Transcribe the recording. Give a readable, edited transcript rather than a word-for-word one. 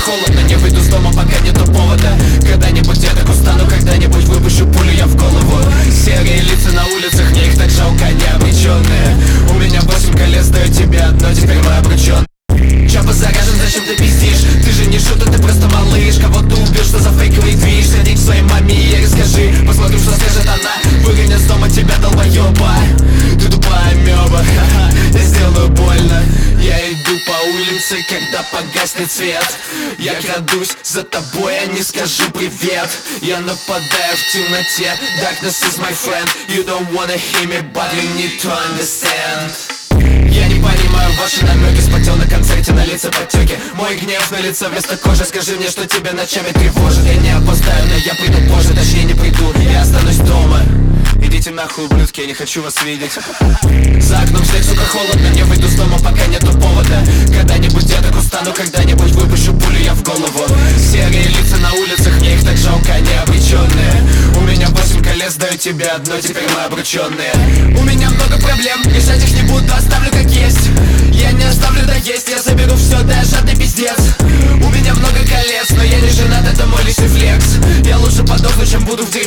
холодно, не выйду с дома, пока нету повода. Когда-нибудь я так устану, когда-нибудь выпущу пулю я в голову. Серые лица на улицах, мне их так жалко, они обреченные. У меня 8 колец, даю тебе одно, теперь мы обручен. Чапа заряжен, зачем ты пиздишь? Ты же не шутер, ты просто малыш. Кого ты убил, что за фейковый движ? Сходи к своей маме и ей расскажи. Посмотрим, что скажет она. Выгонят с дома тебя, долбоеба. Ты тупая амеба, ха-ха, я сделаю больно. Я иду по улице, когда погаснет свет. Я крадусь за тобой, а не скажу привет. Я нападаю в темноте. Darkness is my friend. You don't wanna hear me, but you need to understand. Я не понимаю ваши намеки. Спотел на концерте, на лице подтеки. Мой гнев на лице вместо кожи. Скажи мне, что тебя ночами тревожит. Я не опоздаю, но я приду позже. Точнее не приду, я останусь дома. Идите нахуй, ублюдки, я не хочу вас видеть. За окном снег, сука, холодно, не выйду с дома, пока нету повода. Когда-нибудь я так устану, когда-нибудь выпущу пулю я в голову. Серые лица на улицах, мне их так жалко, они обреченные. У меня 8 колец, даю тебе одно, теперь мы обрученные. У меня много проблем, решать их не буду, оставлю как есть. Я не оставлю доесть, я заберу все, да я жадный пиздец. У меня много колец, но я не женат, это мой личный флекс. Я лучше подохну, чем буду в деревне.